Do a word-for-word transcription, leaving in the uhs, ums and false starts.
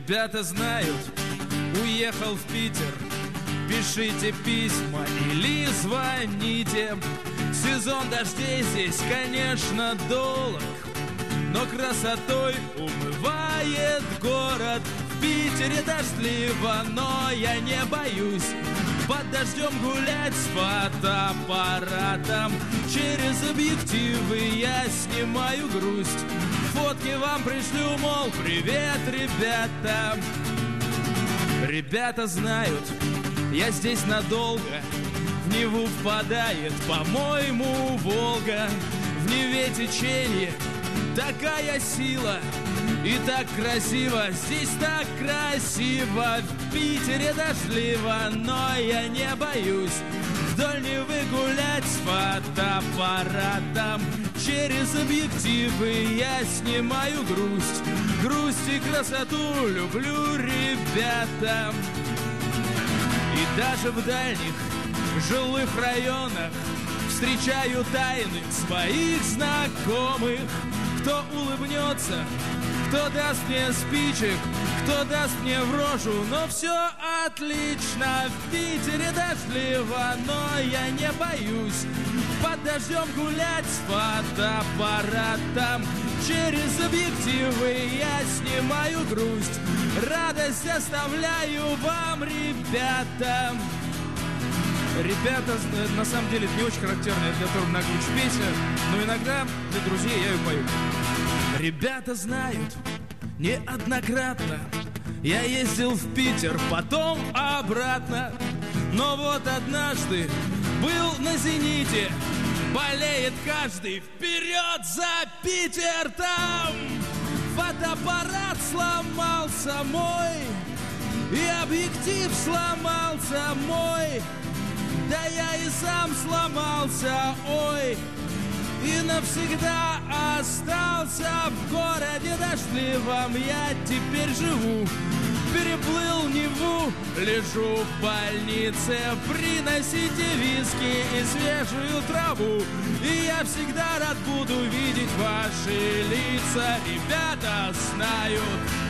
Ребята знают, уехал в Питер. Пишите письма или звоните. Сезон дождей здесь, конечно, долг, но красотой умывает город. В Питере дождливо, но я не боюсь под дождем гулять с фотоаппаратом. Через объективы я снимаю грусть. Фотки вам пришлю, мол, привет, ребята. Ребята знают, я здесь надолго. В Неву впадает, по-моему, Волга. В Неве течение, такая сила и так красиво. Здесь так красиво. В Питере дождливо, но я не боюсь вдоль Невы гулять с фотоаппаратом. Через объективы я снимаю грусть. Грусть и красоту люблю, ребята. И даже в дальних жилых районах встречаю тайны своих знакомых. Кто улыбнется, кто даст мне спичек, кто даст мне в рожу, но все отлично. В Питере дождливо, но я не боюсь под дождем гулять с фотоаппаратом. Через объективы я снимаю грусть. Радость оставляю вам, ребята. Ребята, на самом деле, это не очень характерная для Торб Нагуч песня, но иногда для друзей я ее пою. Ребята знают, неоднократно я ездил в Питер, потом обратно. Но вот однажды был на «Зените», болеет каждый, вперед за Питер! Там фотоаппарат сломался мой, и объектив сломался мой. Да я и сам сломался, ой, и навсегда остался в городе дождливом. Я теперь живу, переплыл Неву, лежу в больнице. Приносите виски и свежую траву, и я всегда рад буду видеть ваши лица. Ребята знают,